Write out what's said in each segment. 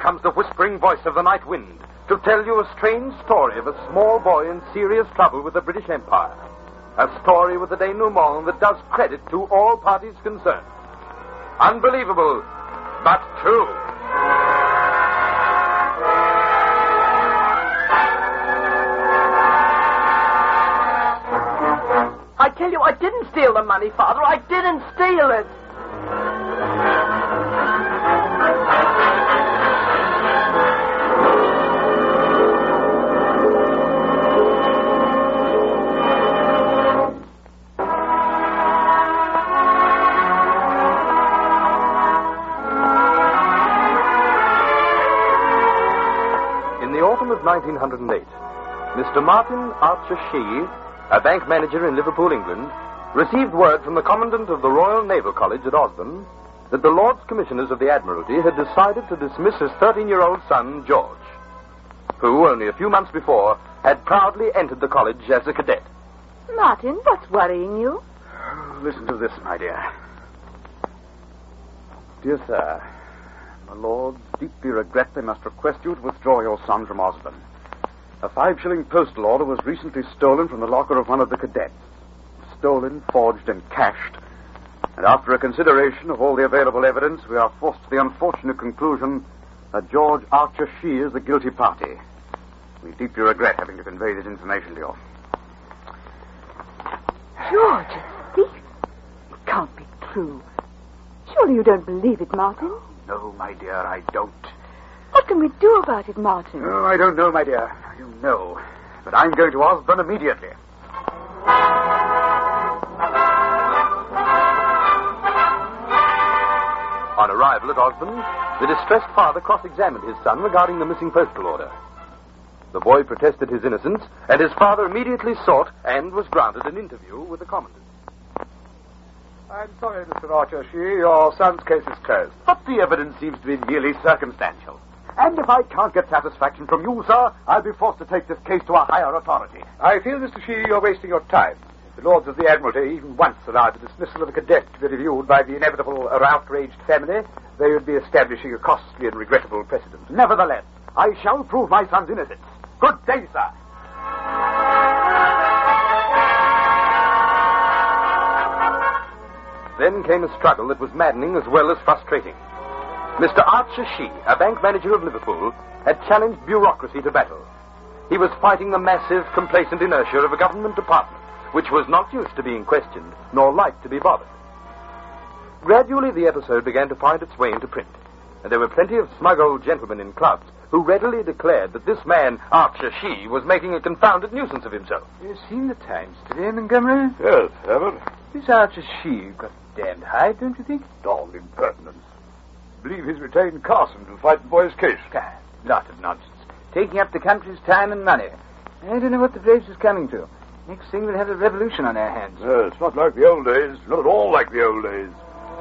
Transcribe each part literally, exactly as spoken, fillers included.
comes the whispering voice of the night wind to tell you a strange story of a small boy in serious trouble with the British Empire. A story with a denouement that does credit to all parties concerned. Unbelievable, but true. I tell you, I didn't steal the money, Father. I didn't steal it. In the autumn of nineteen oh eight, Mister Martin Archer Shee, a bank manager in Liverpool, England, received word from the Commandant of the Royal Naval College at Osborne that the Lords Commissioners of the Admiralty had decided to dismiss his thirteen-year-old son, George, who, only a few months before, had proudly entered the college as a cadet. Martin, what's worrying you? Listen to this, my dear. Dear sir, my lords deeply regret they must request you to withdraw your son from Osborne. A five-shilling postal order was recently stolen from the locker of one of the cadets. Stolen, forged, and cashed. And after a consideration of all the available evidence, we are forced to the unfortunate conclusion that George Archer Shee is the guilty party. We deeply regret having to convey this information to you. George, a thief? It can't be true. Surely you don't believe it, Martin? No, my dear, I don't. What can we do about it, Martin? Oh, I don't know, my dear. I don't know. But I'm going to Osborne immediately. On arrival at Osborne, the distressed father cross-examined his son regarding the missing postal order. The boy protested his innocence, and his father immediately sought and was granted an interview with the Commandant. I'm sorry, Mister Archer Shee, your son's case is closed. But the evidence seems to be merely circumstantial. And if I can't get satisfaction from you, sir, I'll be forced to take this case to a higher authority. I feel, Mister Shee, you're wasting your time. If the Lords of the Admiralty even once allowed the dismissal of a cadet to be reviewed by the inevitable or outraged family, they would be establishing a costly and regrettable precedent. Nevertheless, I shall prove my son's innocence. Good day, sir. Then came a struggle that was maddening as well as frustrating. Mister Archer Shee, a bank manager of Liverpool, had challenged bureaucracy to battle. He was fighting the massive, complacent inertia of a government department, which was not used to being questioned, nor liked to be bothered. Gradually, the episode began to find its way into print, and there were plenty of smug old gentlemen in clubs who readily declared that this man, Archer Shee, was making a confounded nuisance of himself. You've seen the Times today, Montgomery? Yes, Herbert. This Archer Shee got damned high, don't you think? All impertinence. Believe he's retained Carson to fight the boy's case. Ah, lot of nonsense. Taking up the country's time and money. I don't know what the place is coming to. Next thing we'll have a revolution on our hands. Uh, it's not like the old days. Not at all like the old days.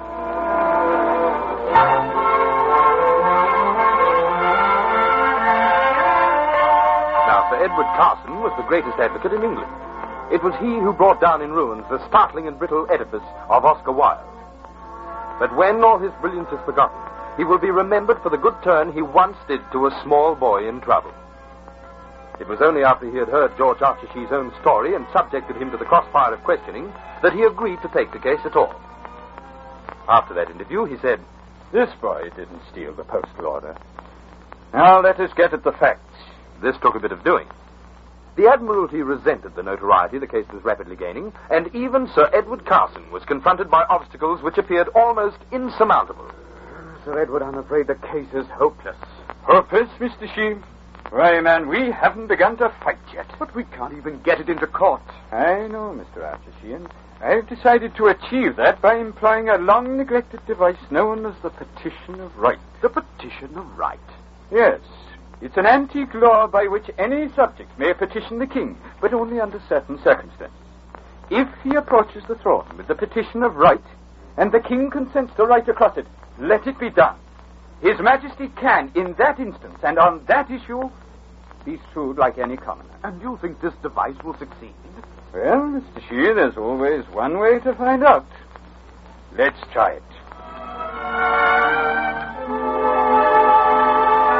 Now, Sir Edward Carson was the greatest advocate in England. It was he who brought down in ruins the startling and brittle edifice of Oscar Wilde. But when all his brilliance is forgotten, he will be remembered for the good turn he once did to a small boy in trouble. It was only after he had heard George Archer Shee's own story and subjected him to the crossfire of questioning that he agreed to take the case at all. After that interview, he said, This boy didn't steal the postal order. Now let us get at the facts. This took a bit of doing. The Admiralty resented the notoriety the case was rapidly gaining, and even Sir Edward Carson was confronted by obstacles which appeared almost insurmountable. Sir Edward, I'm afraid the case is hopeless. Hopeless, Mister Shee? Why, man, we haven't begun to fight yet. But we can't even get it into court. I know, Mister Archer Shee, and I've decided to achieve that by employing a long-neglected device known as the Petition of Right. The Petition of Right? Yes. It's an antique law by which any subject may petition the king, but only under certain circumstances. If he approaches the throne with the Petition of Right, and the king consents to write across it, let it be done. His Majesty can, in that instance, and on that issue, be sued like any commoner. And you think this device will succeed? Well, Mister Shee, there's always one way to find out. Let's try it.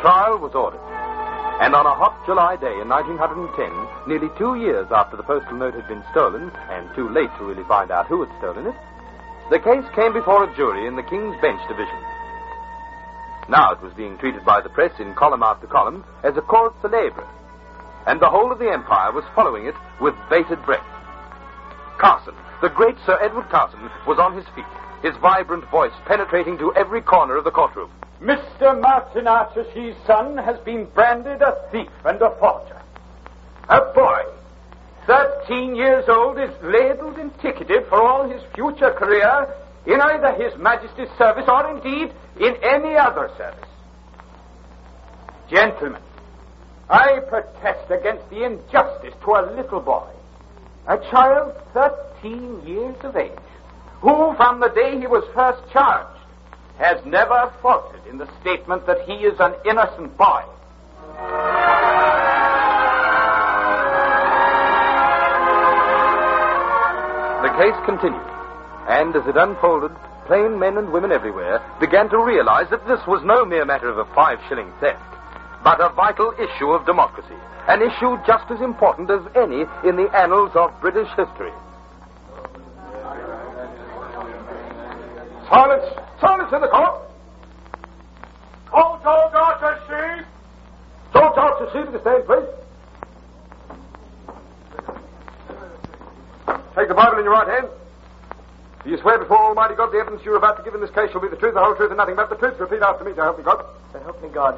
trial was ordered. And on a hot July day in nineteen ten, nearly two years after the postal note had been stolen, and too late to really find out who had stolen it, the case came before a jury in the King's Bench Division. Now it was being treated by the press in column after column as a cause célèbre, and the whole of the Empire was following it with bated breath. Carson, the great Sir Edward Carson, was on his feet, his vibrant voice penetrating to every corner of the courtroom. Mister Martin Archershee's son has been branded a thief and a forger. A boy, thirteen years old, is labelled and ticketed for all his future career in either His Majesty's service or, indeed, in any other service. Gentlemen, I protest against the injustice to a little boy, a child thirteen years of age, who, from the day he was first charged, has never faltered in the statement that he is an innocent boy. The case continued, and as it unfolded, plain men and women everywhere began to realize that this was no mere matter of a five-shilling theft, but a vital issue of democracy, an issue just as important as any in the annals of British history. Silence! Silence in the court! Call George Archersheet! George Archersheet to the stand, please. Take the Bible in your right hand. Do you swear before Almighty God the evidence you are about to give in this case shall be the truth, the whole truth, and nothing but the truth? Repeat after me, so help me God. So help me God.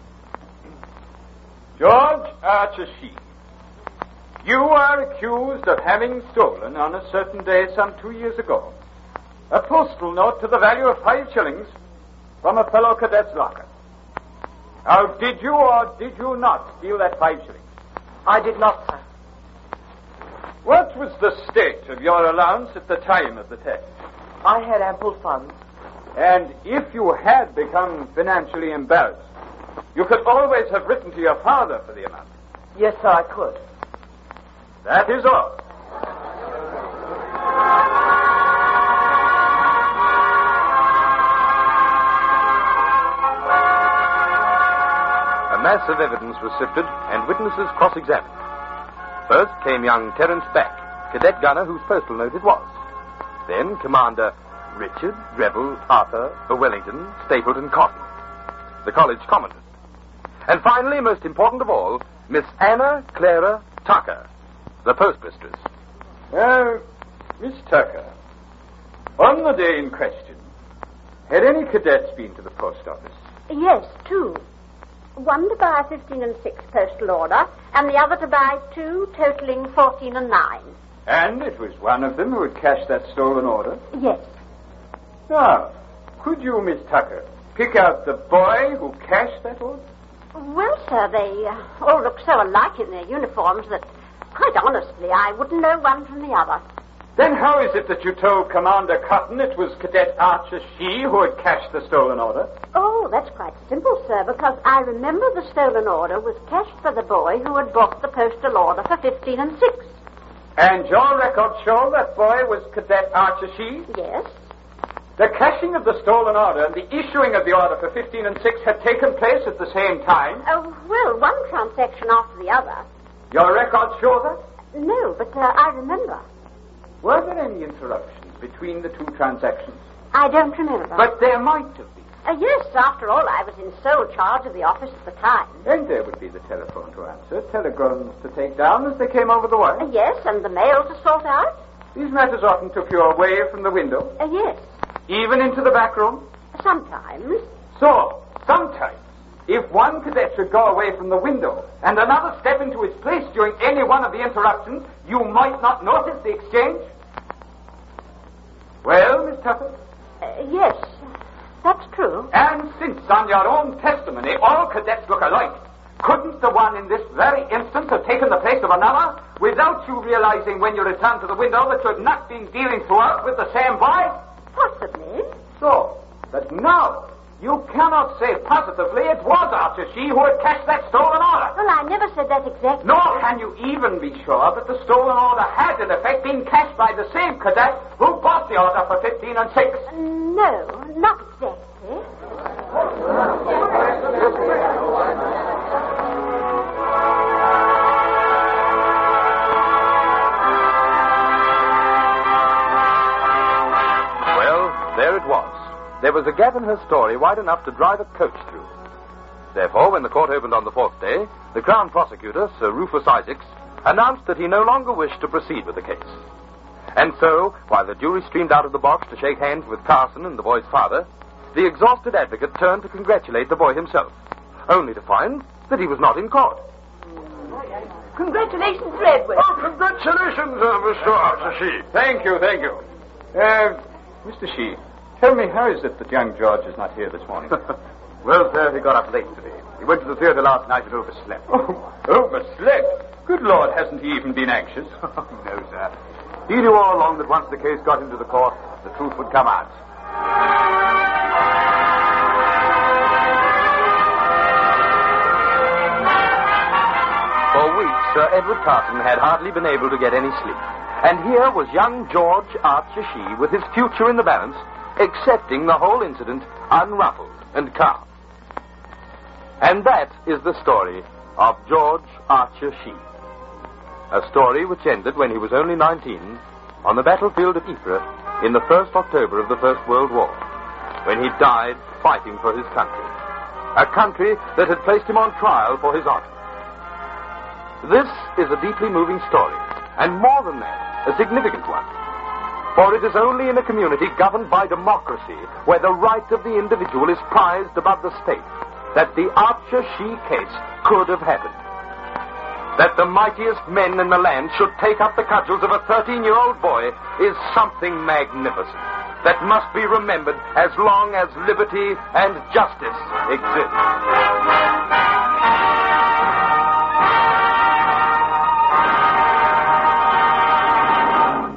George Archersheet, you are accused of having stolen on a certain day some two years ago a postal note to the value of five shillings from a fellow cadet's locker. Now, did you or did you not steal that five shillings? I did not, sir. What was the state of your allowance at the time of the theft? I had ample funds. And if you had become financially embarrassed, you could always have written to your father for the amount. Yes, sir, I could. That is all. A mass of evidence was sifted and witnesses cross-examined. First came young Terence Back, cadet gunner whose postal note it was. Then Commander Richard, Rebel, Arthur, Wellington, Stapleton, Cotton, the college commandant. And finally, most important of all, Miss Anna Clara Tucker, the postmistress. Well, Miss Tucker, on the day in question, had any cadets been to the post office? Yes, two. One to buy a fifteen and six postal order, and the other to buy two, totaling fourteen and nine. And it was one of them who had cashed that stolen order? Yes. Now, could you, Miss Tucker, pick out the boy who cashed that order? Well, sir, they uh, all look so alike in their uniforms that, quite honestly, I wouldn't know one from the other. Then how is it that you told Commander Cotton it was Cadet Archersheet who had cashed the stolen order? Oh, that's quite simple, sir, because I remember the stolen order was cashed for the boy who had bought the postal order for fifteen and six. And your records show that boy was Cadet Archersheet? Yes. The cashing of the stolen order and the issuing of the order for fifteen and six had taken place at the same time? Oh, well, one transaction after the other. Your records show that? No, but uh, I remember. Were there any interruptions between the two transactions? I don't remember. But there might have been. Uh, yes, after all, I was in sole charge of the office at the time. And there would be the telephone to answer, telegrams to take down as they came over the wire. Uh, yes, and the mail to sort out. These matters often took you away from the window. Uh, yes. Even into the back room? Sometimes. So, sometimes, if one cadet should go away from the window and another step into his place during any one of the interruptions, you might not notice the exchange? Well, Miss Tucker? Uh, yes, that's true. And since, on your own testimony, all cadets look alike, couldn't the one in this very instant have taken the place of another without you realizing when you returned to the window that you had not been dealing throughout with the same boy? Possibly. So, but now, you cannot say positively it was Archersheet who had cashed that stolen order. Well, I never said that exactly. Nor can you even be sure that the stolen order had, in effect, been cashed by the same cadet who bought the order for fifteen and six. No, not exactly. was a gap in her story wide enough to drive a coach through. Therefore, when the court opened on the fourth day, the Crown Prosecutor, Sir Rufus Isaacs, announced that he no longer wished to proceed with the case. And so, while the jury streamed out of the box to shake hands with Carson and the boy's father, the exhausted advocate turned to congratulate the boy himself, only to find that he was not in court. Congratulations, Edward. Oh, congratulations, uh, Mister Arthur Shee. Thank you, thank you. Uh, Mister Shee, tell me, how is it that young George is not here this morning? Well, sir, he got up late today. He went to the theater last night and overslept. Oh, overslept? Good Lord, hasn't he even been anxious? No, sir. He knew all along that once the case got into the court, the truth would come out. For weeks, Sir Edward Carson had hardly been able to get any sleep. And here was young George Archer Shee, with his future in the balance, accepting the whole incident unruffled and calm. And that is the story of George Archer Shee. A story which ended when he was only nineteen on the battlefield of Ypres in the first October of the First World War, when he died fighting for his country. A country that had placed him on trial for his honor. This is a deeply moving story, and more than that, a significant one. For it is only in a community governed by democracy, where the right of the individual is prized above the state, that the Archer Shee case could have happened. That the mightiest men in the land should take up the cudgels of a thirteen-year-old boy is something magnificent that must be remembered as long as liberty and justice exist.